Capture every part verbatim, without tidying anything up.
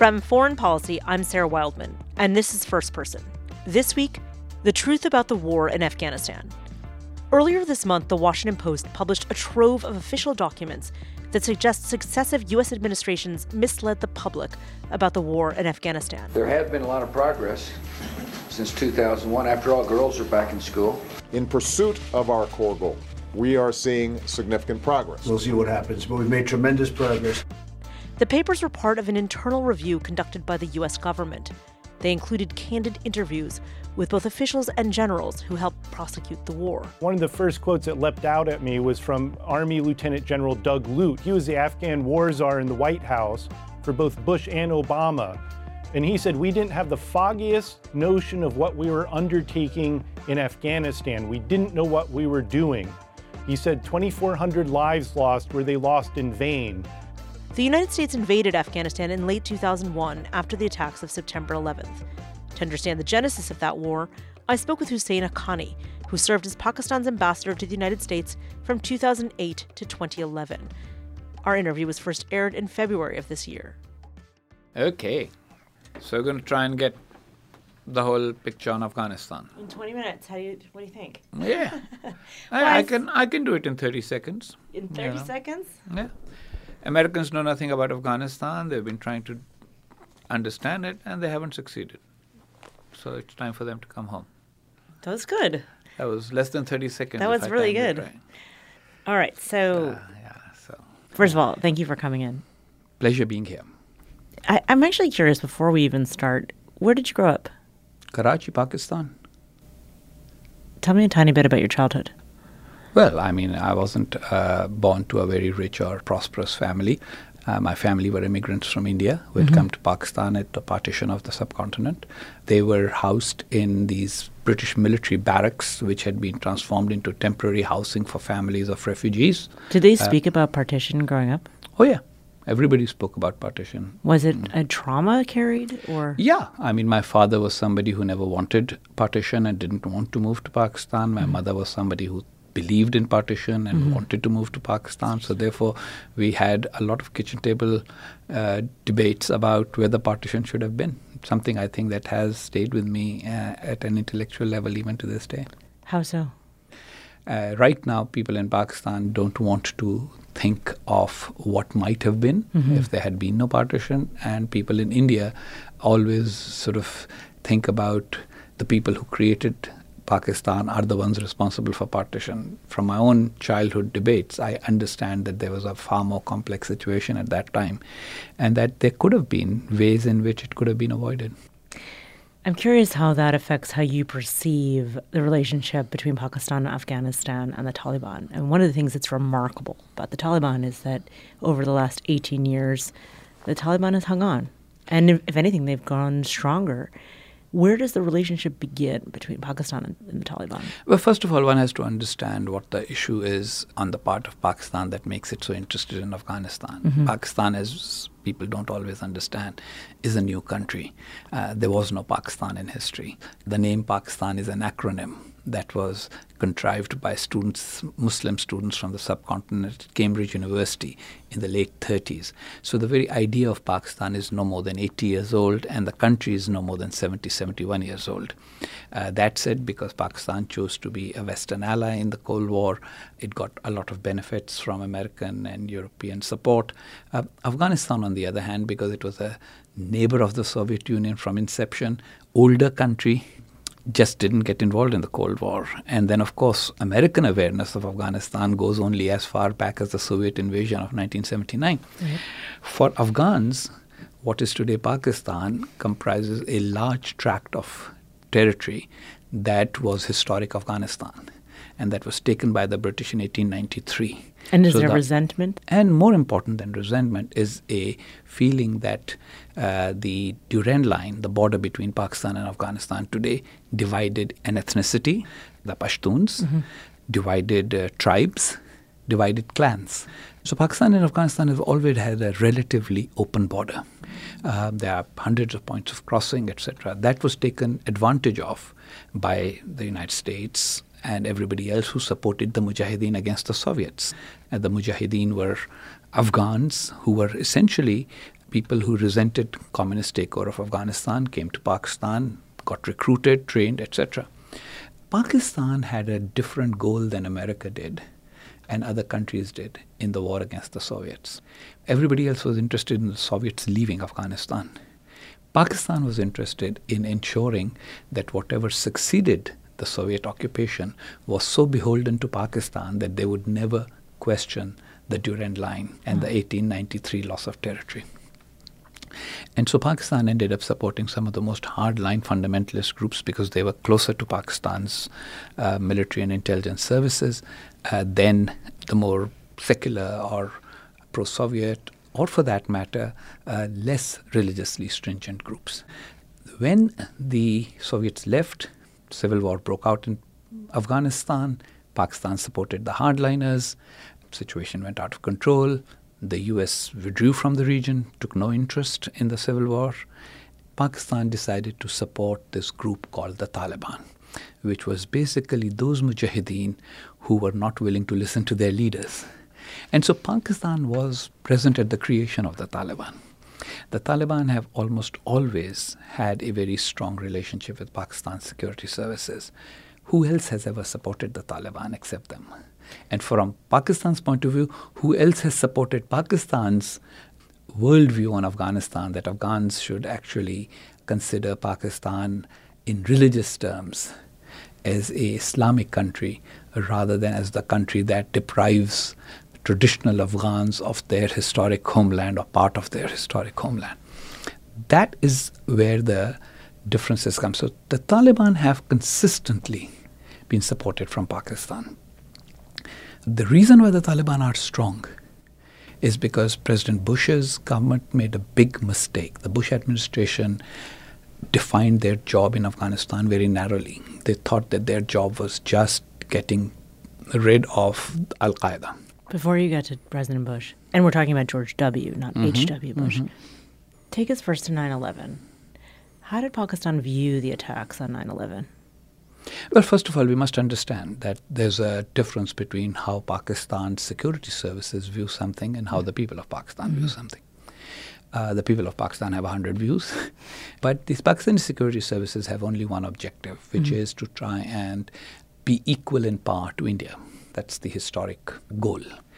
From Foreign Policy, I'm Sarah Wildman, and this is First Person. This week, the truth about the war in Afghanistan. Earlier this month, the Washington Post published a trove of official documents that suggest successive U S administrations misled the public about the war in Afghanistan. There has been a lot of progress since two thousand one. After all, girls are back in school. In pursuit of our core goal, we are seeing significant progress. We'll see what happens, but we've made tremendous progress. The papers were part of an internal review conducted by the U S government. They included candid interviews with both officials and generals who helped prosecute the war. One of the first quotes that leapt out at me was from Army Lieutenant General Doug Lute. He was the Afghan war czar in the White House for both Bush and Obama. And he said, we didn't have the foggiest notion of what we were undertaking in Afghanistan. We didn't know what we were doing. He said twenty-four hundred lives lost where they lost in vain. The United States invaded Afghanistan in late two thousand one after the attacks of September eleventh. To understand the genesis of that war, I spoke with Hussein Haqqani, who served as Pakistan's ambassador to the United States from two thousand eight to twenty eleven. Our interview was first aired in February of this year. Okay, so we're going to try and get the whole picture on Afghanistan. In twenty minutes, how do you? What do you think? Yeah, I, I can I can do it in thirty seconds. In thirty you know. seconds? Yeah. Americans know nothing about Afghanistan. They've been trying to understand it, and they haven't succeeded. So it's time for them to come home. That was good. That was less than thirty seconds. That was really good. Right. All right, so, uh, yeah, so first of all, thank you for coming in. Pleasure being here. I, I'm actually curious, before we even start, where did you grow up? Karachi, Pakistan. Tell me a tiny bit about your childhood. Well, I mean, I wasn't uh, born to a very rich or prosperous family. Uh, my family were immigrants from India who had Mm-hmm. come to Pakistan at the partition of the subcontinent. They were housed in these British military barracks, which had been transformed into temporary housing for families of refugees. Did they Uh, speak about partition growing up? Oh, yeah. Everybody spoke about partition. Was it a trauma carried, or? Yeah. I mean, my father was somebody who never wanted partition and didn't want to move to Pakistan. My Mm-hmm. mother was somebody who believed in partition and Mm-hmm. wanted to move to Pakistan. So therefore, we had a lot of kitchen table uh, debates about whether partition should have been. Something I think that has stayed with me uh, at an intellectual level even to this day. How so? Uh, right now, people in Pakistan don't want to think of what might have been Mm-hmm. if there had been no partition. And people in India always sort of think about the people who created Pakistan are the ones responsible for partition. From my own childhood debates, I understand that there was a far more complex situation at that time and that there could have been ways in which it could have been avoided. I'm curious how that affects how you perceive the relationship between Pakistan and Afghanistan and the Taliban. And one of the things that's remarkable about the Taliban is that over the last eighteen years, the Taliban has hung on. And if, if anything, they've gone stronger. Where does the relationship begin between Pakistan and, and the Taliban? Well, first of all, one has to understand what the issue is on the part of Pakistan that makes it so interested in Afghanistan. Mm-hmm. Pakistan, as people don't always understand, is a new country. Uh, there was no Pakistan in history. The name Pakistan is an acronym that was contrived by students, Muslim students from the subcontinent at Cambridge University in the late thirties. So the very idea of Pakistan is no more than eighty years old, and the country is no more than seventy, seventy-one years old. Uh, that said, because Pakistan chose to be a Western ally in the Cold War, it got a lot of benefits from American and European support. Uh, Afghanistan, on the other hand, because it was a neighbor of the Soviet Union from inception, older country, just didn't get involved in the Cold War. And then, of course, American awareness of Afghanistan goes only as far back as the Soviet invasion of nineteen seventy-nine. Mm-hmm. For Afghans, what is today Pakistan comprises a large tract of territory that was historic Afghanistan, and that was taken by the British in eighteen ninety-three. And is So there the- resentment? And more important than resentment is a feeling that uh, the Durand line, the border between Pakistan and Afghanistan today, divided an ethnicity, the Pashtuns, Mm-hmm. divided uh, tribes, divided clans. So Pakistan and Afghanistan have always had a relatively open border. Uh, there are hundreds of points of crossing, et cetera. That was taken advantage of by the United States and everybody else who supported the Mujahideen against the Soviets. And the Mujahideen were Afghans who were essentially people who resented communist takeover of Afghanistan came to Pakistan, got recruited, trained, et cetera. Pakistan had a different goal than America did and other countries did in the war against the Soviets. Everybody else was interested in the Soviets leaving Afghanistan. Pakistan was interested in ensuring that whatever succeeded the Soviet occupation was so beholden to Pakistan that they would never question the Durand Line and the eighteen ninety-three loss of territory. And so Pakistan ended up supporting some of the most hardline fundamentalist groups because they were closer to Pakistan's uh, military and intelligence services uh, than the more secular or pro-Soviet, or for that matter, uh, less religiously stringent groups. When the Soviets left, civil war broke out in Afghanistan. Pakistan supported the hardliners. Situation went out of control. The U S withdrew from the region, took no interest in the civil war. Pakistan decided to support this group called the Taliban, which was basically those mujahideen who were not willing to listen to their leaders. And so Pakistan was present at the creation of the Taliban. The Taliban have almost always had a very strong relationship with Pakistan's security services. Who else has ever supported the Taliban except them? And from Pakistan's point of view, who else has supported Pakistan's worldview on Afghanistan, that Afghans should actually consider Pakistan in religious terms as a Islamic country rather than as the country that deprives traditional Afghans of their historic homeland or part of their historic homeland. That is where the differences come. So the Taliban have consistently been supported from Pakistan. The reason why the Taliban are strong is because President Bush's government made a big mistake. The Bush administration defined their job in Afghanistan very narrowly. They thought that their job was just getting rid of Al-Qaeda. Before you get to President Bush, and we're talking about George W., not Mm-hmm. H W. Bush, Mm-hmm. take us first to nine eleven. How did Pakistan view the attacks on nine eleven? Well, first of all, we must understand that there's a difference between how Pakistan's security services view something and how the people of Pakistan mm-hmm. view something. Uh, the people of Pakistan have one hundred views, but these Pakistani security services have only one objective, which mm-hmm. is to try and be equal in power to India. That's the historic goal.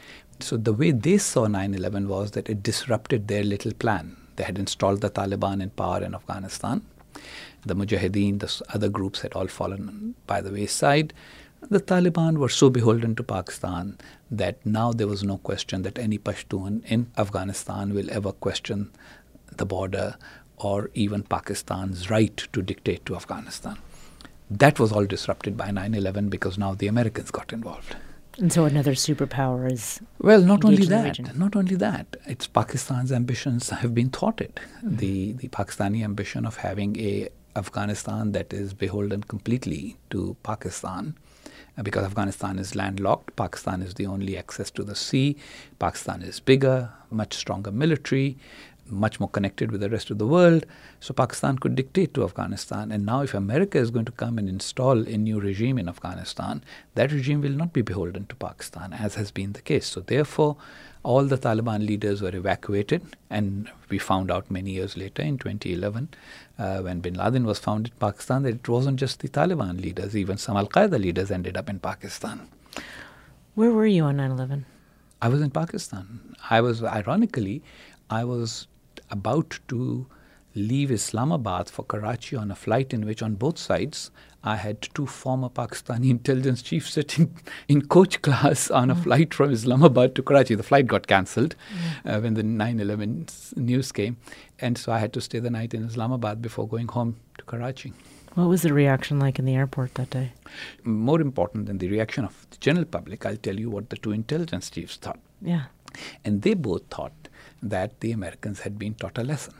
So the way they saw nine eleven was that it disrupted their little plan. They had installed the Taliban in power in Afghanistan. The Mujahideen, the other groups had all fallen by the wayside. The Taliban were so beholden to Pakistan that now there was no question that any Pashtun in Afghanistan will ever question the border or even Pakistan's right to dictate to Afghanistan. That was all disrupted by nine eleven because now the Americans got involved. And so another superpower is Well, not only engaged in the that, region. not only that, it's Pakistan's ambitions have been thwarted. Mm-hmm. The the Pakistani ambition of having a Afghanistan that is beholden completely to Pakistan, uh, because Afghanistan is landlocked, Pakistan is the only access to the sea, Pakistan is bigger, much stronger military, much more connected with the rest of the world. So Pakistan could dictate to Afghanistan. And now if America is going to come and install a new regime in Afghanistan, that regime will not be beholden to Pakistan, as has been the case. So therefore, all the Taliban leaders were evacuated. And we found out many years later in twenty eleven, uh, when bin Laden was found in Pakistan, that it wasn't just the Taliban leaders. Even some Al-Qaeda leaders ended up in Pakistan. Where were you on nine eleven? I was in Pakistan. I was, ironically, I was about to leave Islamabad for Karachi on a flight in which on both sides I had two former Pakistani intelligence chiefs sitting in coach class on a mm. flight from Islamabad to Karachi. The flight got cancelled mm. uh, when the nine eleven news came. And so I had to stay the night in Islamabad before going home to Karachi. What was the reaction like in the airport that day? More important than the reaction of the general public, I'll tell you what the two intelligence chiefs thought. Yeah. And they both thought that the Americans had been taught a lesson.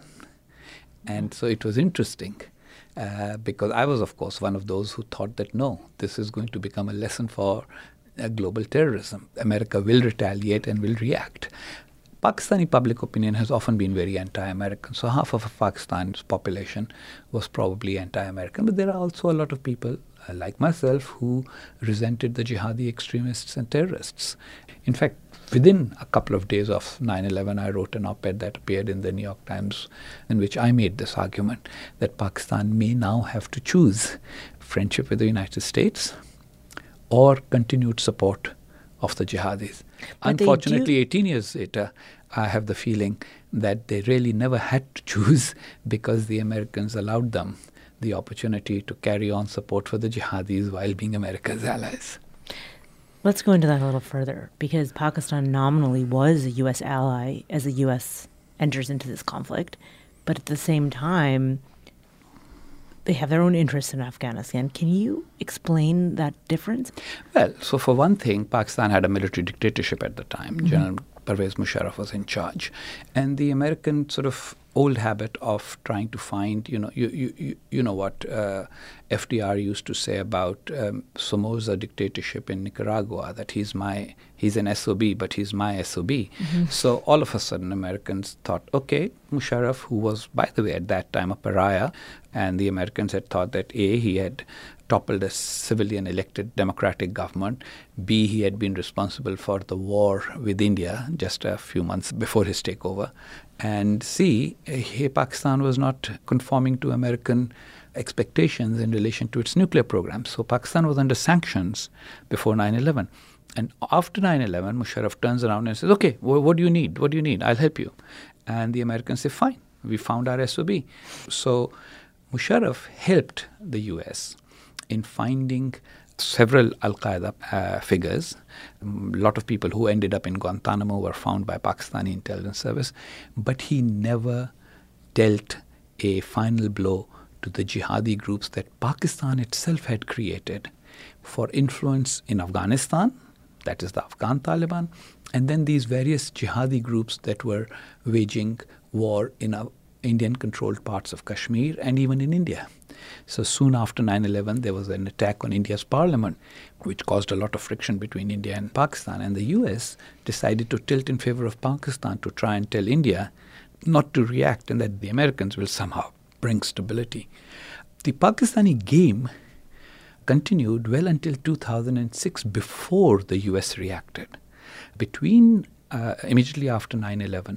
And so it was interesting uh, because I was, of course, one of those who thought that, no, this is going to become a lesson for uh, global terrorism. America will retaliate and will react. Pakistani public opinion has often been very anti-American. So half of Pakistan's population was probably anti-American. But there are also a lot of people, uh, like myself, who resented the jihadi extremists and terrorists. In fact, Within a couple of days of nine eleven, I wrote an op-ed that appeared in the New York Times in which I made this argument that Pakistan may now have to choose friendship with the United States or continued support of the jihadis. But Unfortunately, eighteen years later, I have the feeling that they really never had to choose because the Americans allowed them the opportunity to carry on support for the jihadis while being America's allies. Let's go into that a little further, because Pakistan nominally was a U S ally as the U S enters into this conflict, but at the same time, they have their own interests in Afghanistan. Can you explain that difference? Well, so for one thing, Pakistan had a military dictatorship at the time. Mm-hmm. General Pervez Musharraf was in charge. And the American sort of old habit of trying to find, you know, you you, you, you know what uh, F D R used to say about um, Somoza dictatorship in Nicaragua, that he's my, he's an S O B, but he's my S O B. Mm-hmm. So all of a sudden Americans thought, okay, Musharraf, who was, by the way, at that time a pariah, and the Americans had thought that A, he had toppled a civilian elected democratic government, B, he had been responsible for the war with India just a few months before his takeover, and C, hey, Pakistan was not conforming to American expectations in relation to its nuclear program. So Pakistan was under sanctions before nine eleven. And after nine eleven, Musharraf turns around and says, okay, well, what do you need? What do you need? I'll help you. And the Americans say, fine, we found our S O B. So Musharraf helped the U S in finding several Al-Qaeda uh, figures. A lot of people who ended up in Guantanamo were found by Pakistani intelligence service, but he never dealt a final blow to the jihadi groups that Pakistan itself had created for influence in Afghanistan, that is the Afghan Taliban, and then these various jihadi groups that were waging war in uh, Indian-controlled parts of Kashmir and even in India. So soon after nine eleven, there was an attack on India's parliament, which caused a lot of friction between India and Pakistan. And the U S decided to tilt in favor of Pakistan to try and tell India not to react and that the Americans will somehow bring stability. The Pakistani game continued well until two thousand six, before the U S reacted. Between uh, immediately after nine eleven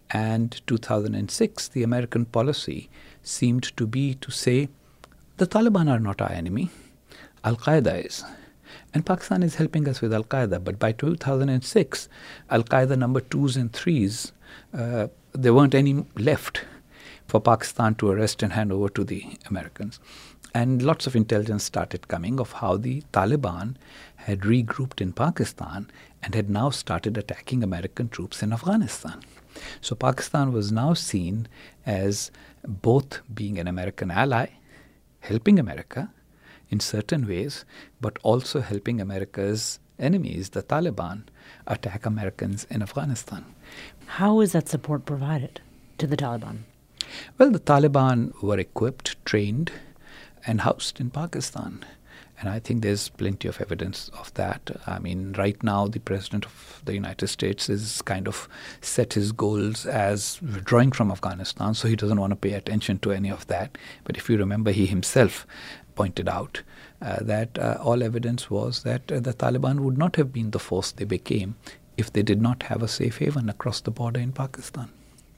and two thousand six, the American policy seemed to be to say, the Taliban are not our enemy, Al-Qaeda is. And Pakistan is helping us with Al-Qaeda. But by two thousand six, Al-Qaeda number twos and threes, uh, there weren't any left for Pakistan to arrest and hand over to the Americans. And lots of intelligence started coming of how the Taliban had regrouped in Pakistan and had now started attacking American troops in Afghanistan. So Pakistan was now seen as both being an American ally, helping America in certain ways, but also helping America's enemies, the Taliban, attack Americans in Afghanistan. How is that support provided to the Taliban? Well, the Taliban were equipped, trained, and housed in Pakistan. And I think there's plenty of evidence of that. I mean, right now, the President of the United States is kind of set his goals as withdrawing from Afghanistan, so he doesn't want to pay attention to any of that. But if you remember, he himself pointed out uh, that uh, all evidence was that uh, the Taliban would not have been the force they became if they did not have a safe haven across the border in Pakistan.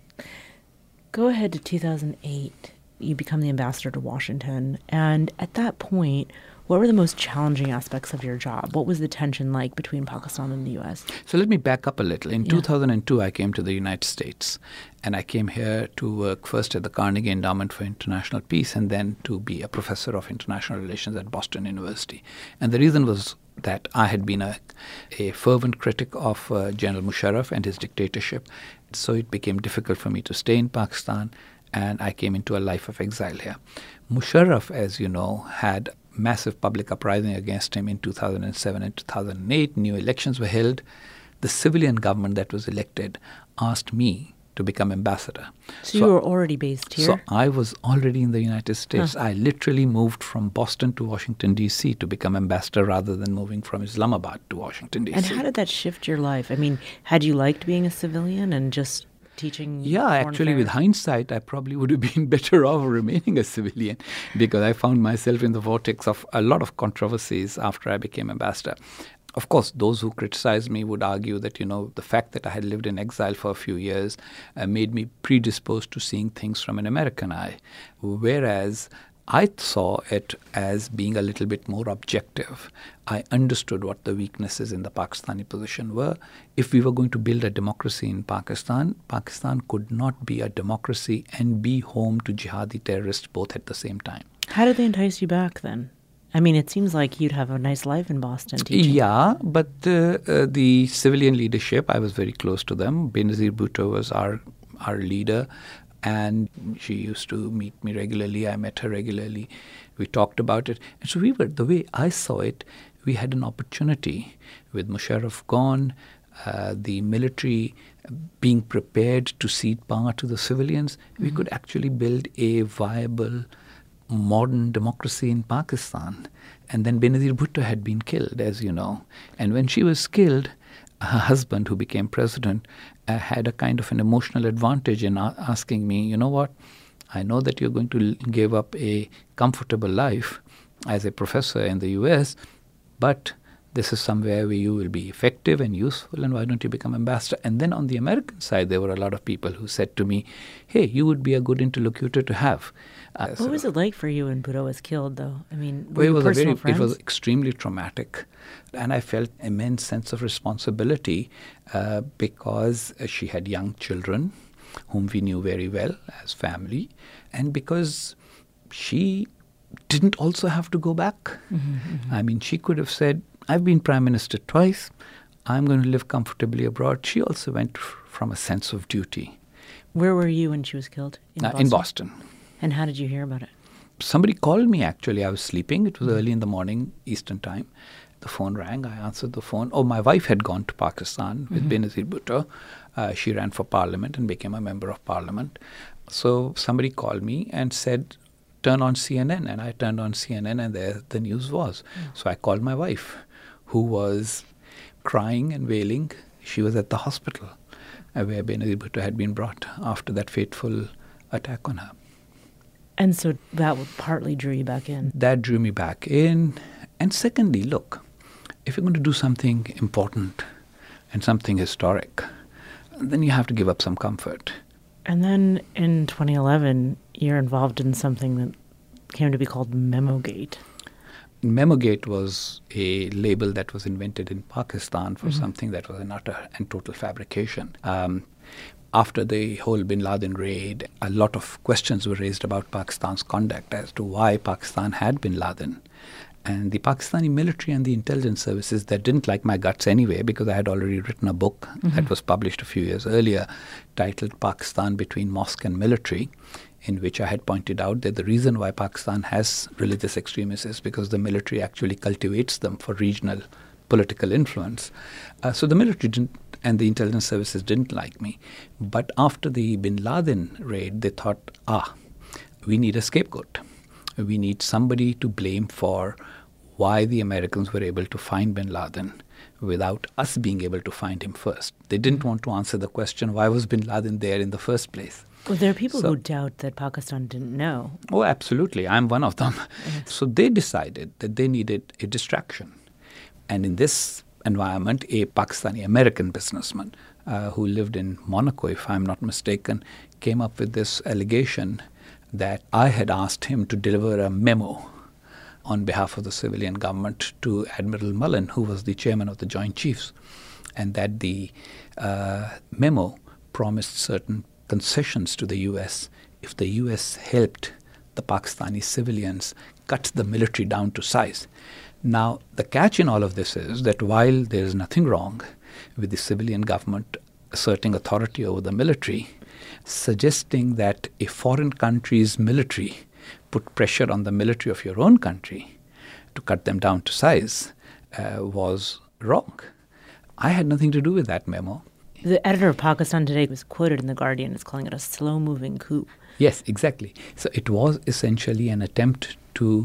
Go ahead to two thousand eight. You become the ambassador to Washington. And at that point, what were the most challenging aspects of your job? What was the tension like between Pakistan and the U S? So let me back up a little. In yeah. two thousand two, I came to the United States. And I came here to work first at the Carnegie Endowment for International Peace and then to be a professor of international relations at Boston University. And the reason was that I had been a, a fervent critic of uh, General Musharraf and his dictatorship. So it became difficult for me to stay in Pakistan, and I came into a life of exile here. Musharraf, as you know, had massive public uprising against him in two thousand seven and two thousand eight. New elections were held. The civilian government that was elected asked me to become ambassador. So, so you were already based here? So I was already in the United States. Huh. I literally moved from Boston to Washington, D C to become ambassador rather than moving from Islamabad to Washington, D C. And how did that shift your life? I mean, had you liked being a civilian and just teaching? Yeah, actually, affairs? With hindsight, I probably would have been better off remaining a civilian because I found myself in the vortex of a lot of controversies after I became ambassador. Of course, those who criticize me would argue that, you know, the fact that I had lived in exile for a few years uh, made me predisposed to seeing things from an American eye, whereas I saw it as being a little bit more objective. I understood what the weaknesses in the Pakistani position were. If we were going to build a democracy in Pakistan, Pakistan could not be a democracy and be home to jihadi terrorists both at the same time. How did they entice you back then? I mean, it seems like you'd have a nice life in Boston teaching. Yeah, but uh, uh, the civilian leadership, I was very close to them. Benazir Bhutto was our, our leader. And she used to meet me regularly. I met her regularly. We talked about it. And so we were, the way I saw it, we had an opportunity with Musharraf gone, uh, the military being prepared to cede power to the civilians. Mm-hmm. We could actually build a viable modern democracy in Pakistan. And then Benazir Bhutto had been killed, as you know. And when she was killed, her husband, who became president, uh, had a kind of an emotional advantage in a- asking me, you know what, I know that you're going to l- give up a comfortable life as a professor in the U S, but this is somewhere where you will be effective and useful, and why don't you become ambassador? And then on the American side, there were a lot of people who said to me, hey, you would be a good interlocutor to have. Uh, What so was it like for you when Bhutto was killed, though? I mean, were Well, it you was a personal very, friends? it was extremely traumatic, and I felt immense sense of responsibility uh, because uh, she had young children whom we knew very well as family, and because she didn't also have to go back. Mm-hmm, mm-hmm. I mean, she could have said, I've been prime minister twice, I'm going to live comfortably abroad. She also went f- from a sense of duty. Where were you when she was killed? In Uh, Boston? in Boston. And how did you hear about it? Somebody called me, actually. I was sleeping. It was early in the morning, Eastern time. The phone rang. I answered the phone. Oh, my wife had gone to Pakistan with mm-hmm. Benazir Bhutto. Uh, she ran for parliament and became a member of parliament. So somebody called me and said, turn on C N N. And I turned on C N N, and there the news was. Mm. So I called my wife, who was crying and wailing. She was at the hospital uh, where Benazir Bhutto had been brought after that fateful attack on her. And so that partly drew you back in. That drew me back in. And secondly, look, if you're going to do something important and something historic, then you have to give up some comfort. And then in twenty eleven, you're involved in something that came to be called Memogate. Memogate was a label that was invented in Pakistan for mm-hmm. something that was an utter and total fabrication. Um, After the whole Bin Laden raid, a lot of questions were raised about Pakistan's conduct as to why Pakistan had Bin Laden. And the Pakistani military and the intelligence services that didn't like my guts anyway, because I had already written a book mm-hmm. that was published a few years earlier titled Pakistan Between Mosque and Military, in which I had pointed out that the reason why Pakistan has religious extremists is because the military actually cultivates them for regional political influence. Uh, so the military didn't, and the intelligence services didn't like me. But after the Bin Laden raid, they thought, ah, we need a scapegoat. We need somebody to blame for why the Americans were able to find Bin Laden without us being able to find him first. They didn't want to answer the question, why was Bin Laden there in the first place? Well, there are people so, who doubt that Pakistan didn't know. Oh, absolutely. I'm one of them. Yes. So they decided that they needed a distraction. And in this environment, a Pakistani-American businessman uh, who lived in Monaco, if I'm not mistaken, came up with this allegation that I had asked him to deliver a memo on behalf of the civilian government to Admiral Mullen, who was the chairman of the Joint Chiefs, and that the uh, memo promised certain concessions to the U S if the U S helped the Pakistani civilians cut the military down to size. Now, the catch in all of this is that while there is nothing wrong with the civilian government asserting authority over the military, suggesting that a foreign country's military put pressure on the military of your own country to cut them down to size uh, was wrong. I had nothing to do with that memo. The editor of Pakistan Today was quoted in The Guardian as calling it a slow-moving coup. Yes, exactly. So it was essentially an attempt to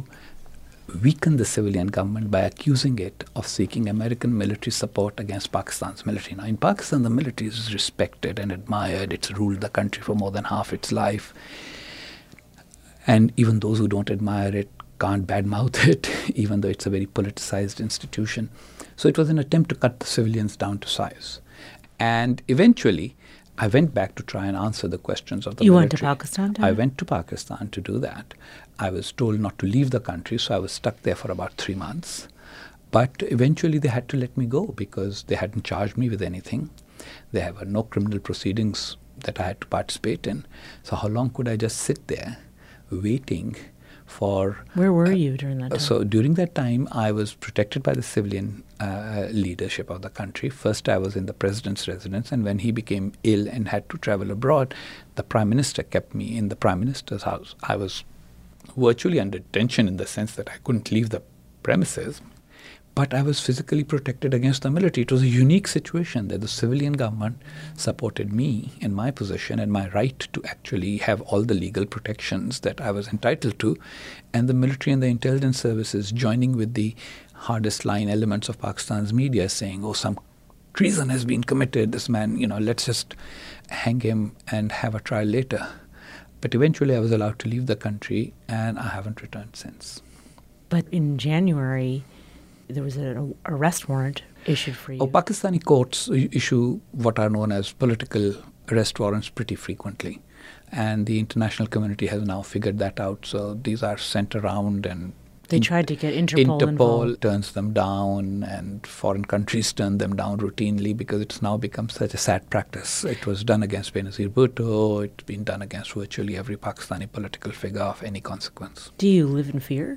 weaken the civilian government by accusing it of seeking American military support against Pakistan's military. Now, in Pakistan, the military is respected and admired. It's ruled the country for more than half its life. And even those who don't admire it can't badmouth it, even though it's a very politicized institution. So it was an attempt to cut the civilians down to size. And eventually, I went back to try and answer the questions of the you military. went to Pakistan? I went to Pakistan to do that. I was told not to leave the country, so I was stuck there for about three months. But eventually they had to let me go because they hadn't charged me with anything. There were no criminal proceedings that I had to participate in. So how long could I just sit there waiting for... Where were you during that time? So during that time, I was protected by the civilian uh, leadership of the country. First, I was in the president's residence, and when he became ill and had to travel abroad, the prime minister kept me in the prime minister's house. I was virtually under detention in the sense that I couldn't leave the premises, but I was physically protected against the military. It was a unique situation that the civilian government supported me in my position and my right to actually have all the legal protections that I was entitled to, and the military and the intelligence services joining with the hardest line elements of Pakistan's media saying, oh, some treason has been committed, this man, you know, let's just hang him and have a trial later. But eventually I was allowed to leave the country, and I haven't returned since. But in January, there was an arrest warrant issued for you. Oh, Pakistani courts issue what are known as political arrest warrants pretty frequently. And the international community has now figured that out. So these are sent around, and they tried to get Interpol Interpol involved. turns them down, and foreign countries turn them down routinely because it's now become such a sad practice. It was done against Benazir Bhutto. It's been done against virtually every Pakistani political figure of any consequence. Do you live in fear?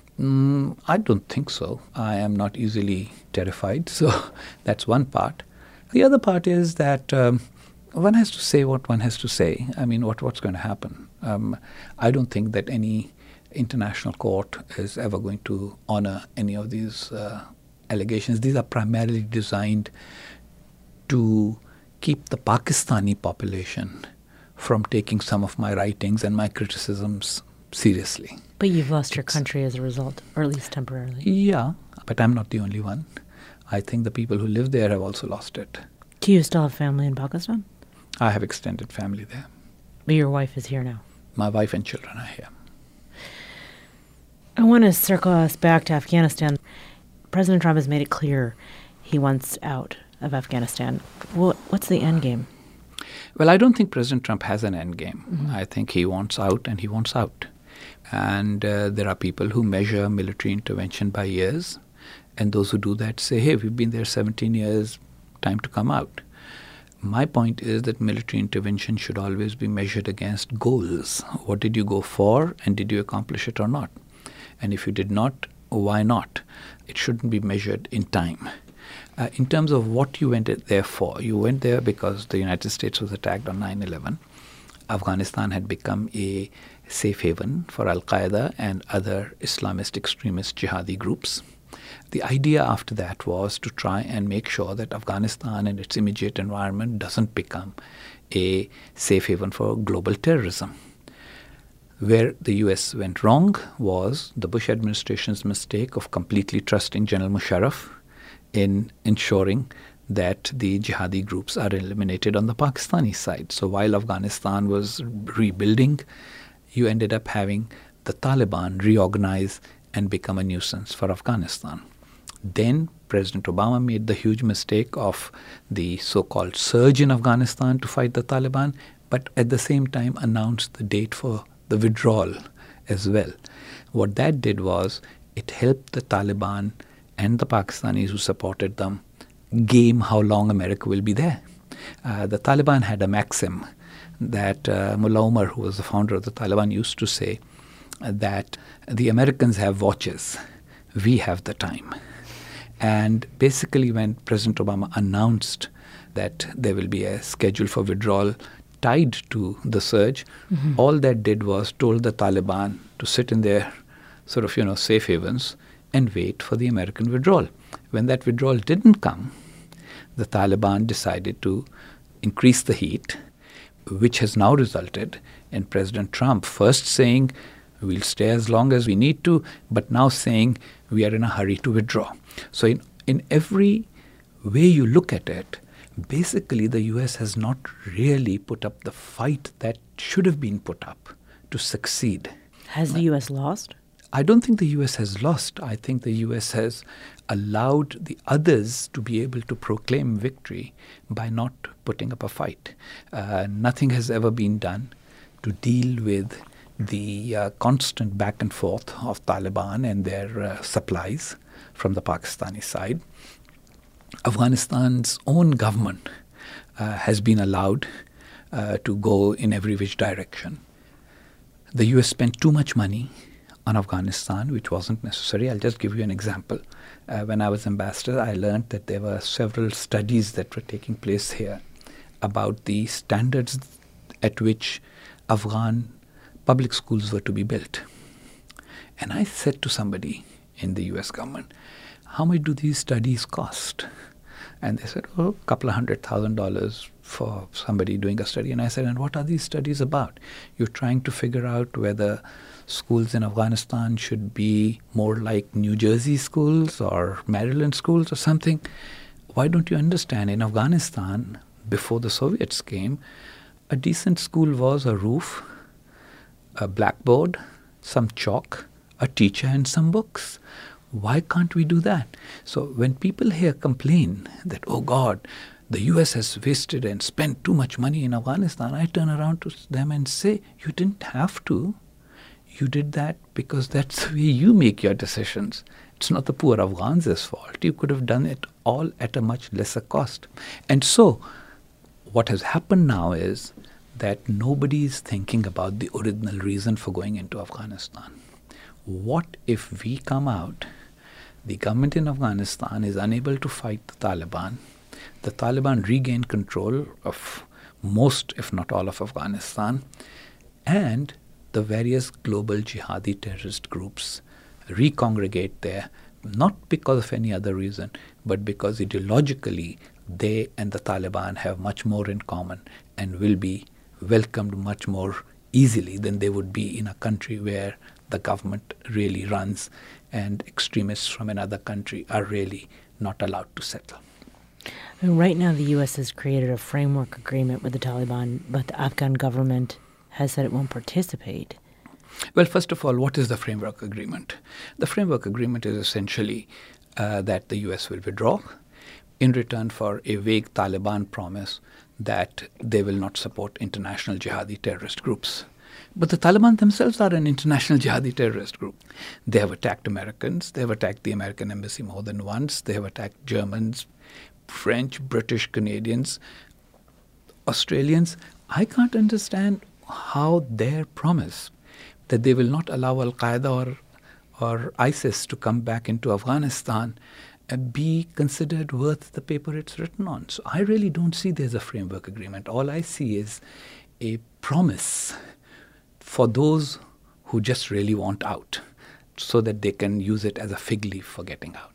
Mm, I don't think so. I am not easily terrified. So that's one part. The other part is that um, one has to say what one has to say. I mean, what what's going to happen? Um, I don't think that any international court is ever going to honor any of these uh, allegations. These are primarily designed to keep the Pakistani population from taking some of my writings and my criticisms seriously. But you've lost your country as a result, or at least temporarily. Yeah, but I'm not the only one. I think the people who live there have also lost it. Do you still have family in Pakistan? I have extended family there. But your wife is here now. My wife and children are here. I want to circle us back to Afghanistan. President Trump has made it clear he wants out of Afghanistan. What, what's the end game? Well, I don't think President Trump has an end game. Mm-hmm. I think he wants out, and he wants out. And uh, there are people who measure military intervention by years, and those who do that say, hey, we've been there seventeen years, time to come out. My point is that military intervention should always be measured against goals. What did you go for, and did you accomplish it or not? And if you did not, why not? It shouldn't be measured in time. Uh, in terms of what you went there for, you went there because the United States was attacked on nine eleven. Afghanistan had become a safe haven for Al-Qaeda and other Islamist extremist jihadi groups. The idea after that was to try and make sure that Afghanistan and its immediate environment doesn't become a safe haven for global terrorism. Where the U S went wrong was the Bush administration's mistake of completely trusting General Musharraf in ensuring that the jihadi groups are eliminated on the Pakistani side. So while Afghanistan was rebuilding, you ended up having the Taliban reorganize and become a nuisance for Afghanistan. Then President Obama made the huge mistake of the so-called surge in Afghanistan to fight the Taliban, but at the same time announced the date for the withdrawal as well. What that did was it helped the Taliban and the Pakistanis who supported them game how long America will be there. Uh, the Taliban had a maxim that uh, Mullah Omar, who was the founder of the Taliban, used to say uh, that the Americans have watches, we have the time. And basically when President Obama announced that there will be a schedule for withdrawal tied to the surge, mm-hmm. all that did was told the Taliban to sit in their sort of, you know, safe havens and wait for the American withdrawal. When that withdrawal didn't come, the Taliban decided to increase the heat, which has now resulted in President Trump first saying, we'll stay as long as we need to, but now saying we are in a hurry to withdraw. So in, in every way you look at it, basically the U S has not really put up the fight that should have been put up to succeed. Has the U S lost? I don't think the U S has lost. I think the U S has allowed the others to be able to proclaim victory by not putting up a fight. Uh, nothing has ever been done to deal with the uh, constant back and forth of Taliban and their uh, supplies from the Pakistani side. Afghanistan's own government uh, has been allowed uh, to go in every which direction. The U S spent too much money on Afghanistan, which wasn't necessary. I'll just give you an example. Uh, when I was ambassador, I learned that there were several studies that were taking place here about the standards at which Afghan public schools were to be built. And I said to somebody in the U S government, how much do these studies cost? And they said, oh, a couple of hundred thousand dollars for somebody doing a study. And I said, and what are these studies about? You're trying to figure out whether schools in Afghanistan should be more like New Jersey schools or Maryland schools or something. Why don't you understand? In Afghanistan, before the Soviets came, a decent school was a roof, a blackboard, some chalk, a teacher and some books. Why can't we do that? So when people here complain that, oh God, the U S has wasted and spent too much money in Afghanistan, I turn around to them and say, you didn't have to. You did that because that's the way you make your decisions. It's not the poor Afghans' fault. You could have done it all at a much lesser cost. And so what has happened now is that nobody is thinking about the original reason for going into Afghanistan. What if we come out, the government in Afghanistan is unable to fight the Taliban, the Taliban regain control of most, if not all, of Afghanistan, and the various global jihadi terrorist groups recongregate there, not because of any other reason, but because ideologically they and the Taliban have much more in common and will be welcomed much more easily than they would be in a country where the government really runs and extremists from another country are really not allowed to settle. Right now, the U S has created a framework agreement with the Taliban, but the Afghan government has said it won't participate. Well, first of all, what is the framework agreement? The framework agreement is essentially uh, that the U S will withdraw in return for a vague Taliban promise that they will not support international jihadi terrorist groups. But the Taliban themselves are an international jihadi terrorist group. They have attacked Americans. They have attacked the American embassy more than once. They have attacked Germans, French, British, Canadians, Australians. I can't understand how their promise that they will not allow Al-Qaeda or, or ISIS to come back into Afghanistan uh, be considered worth the paper it's written on. So I really don't see there's a framework agreement. All I see is a promise for those who just really want out so that they can use it as a fig leaf for getting out.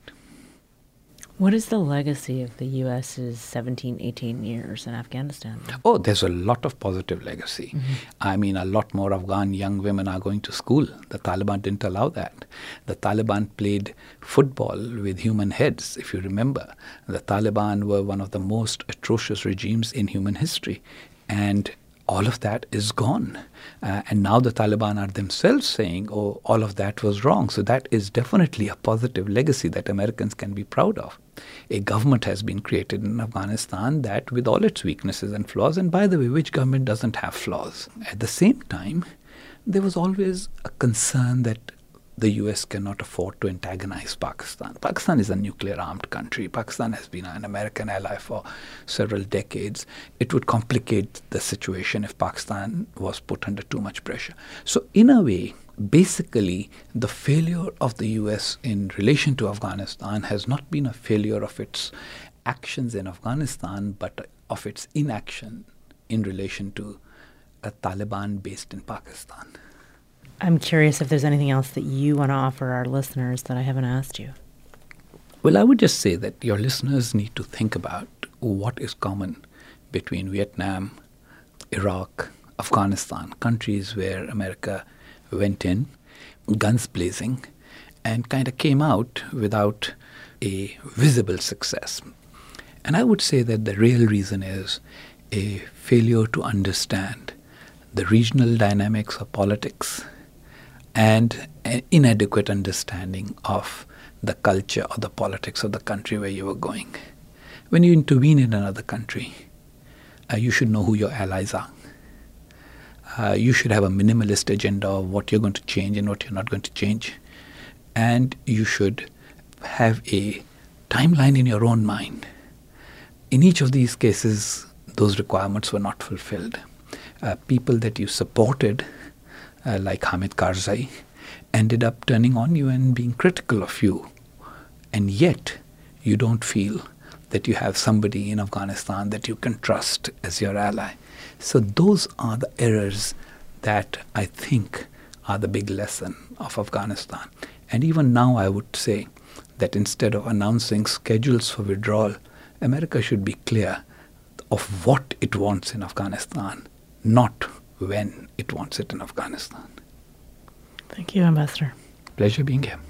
What is the legacy of the U S's seventeen, eighteen years in Afghanistan? Oh, there's a lot of positive legacy. Mm-hmm. I mean, a lot more Afghan young women are going to school. The Taliban didn't allow that. The Taliban played football with human heads, if you remember. The Taliban were one of the most atrocious regimes in human history. And all of that is gone. Uh, and now the Taliban are themselves saying, oh, all of that was wrong. So that is definitely a positive legacy that Americans can be proud of. A government has been created in Afghanistan that, with all its weaknesses and flaws, and by the way, which government doesn't have flaws? At the same time, there was always a concern that the U S cannot afford to antagonize Pakistan. Pakistan is a nuclear-armed country. Pakistan has been an American ally for several decades. It would complicate the situation if Pakistan was put under too much pressure. So in a way, basically, the failure of the U S in relation to Afghanistan has not been a failure of its actions in Afghanistan, but of its inaction in relation to a Taliban based in Pakistan. I'm curious if there's anything else that you want to offer our listeners that I haven't asked you. Well, I would just say that your listeners need to think about what is common between Vietnam, Iraq, Afghanistan, countries where America went in, guns blazing, and kind of came out without a visible success. And I would say that the real reason is a failure to understand the regional dynamics of politics, and an inadequate understanding of the culture or the politics of the country where you were going. When you intervene in another country, uh, you should know who your allies are. Uh, you should have a minimalist agenda of what you're going to change and what you're not going to change. And you should have a timeline in your own mind. In each of these cases, those requirements were not fulfilled. Uh, people that you supported, uh, like Hamid Karzai, ended up turning on you and being critical of you. And yet, you don't feel that you have somebody in Afghanistan that you can trust as your ally. So those are the errors that I think are the big lesson of Afghanistan. And even now I would say that instead of announcing schedules for withdrawal, America should be clear of what it wants in Afghanistan, not when it wants it in Afghanistan. Thank you, Ambassador. Pleasure being here.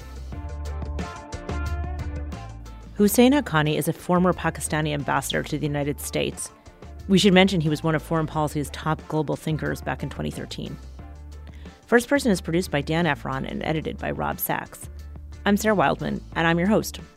Hussein Haqqani is a former Pakistani ambassador to the United States. We should mention he was one of foreign policy's top global thinkers back in twenty thirteen. First Person is produced by Dan Efron and edited by Rob Sachs. I'm Sarah Wildman, and I'm your host.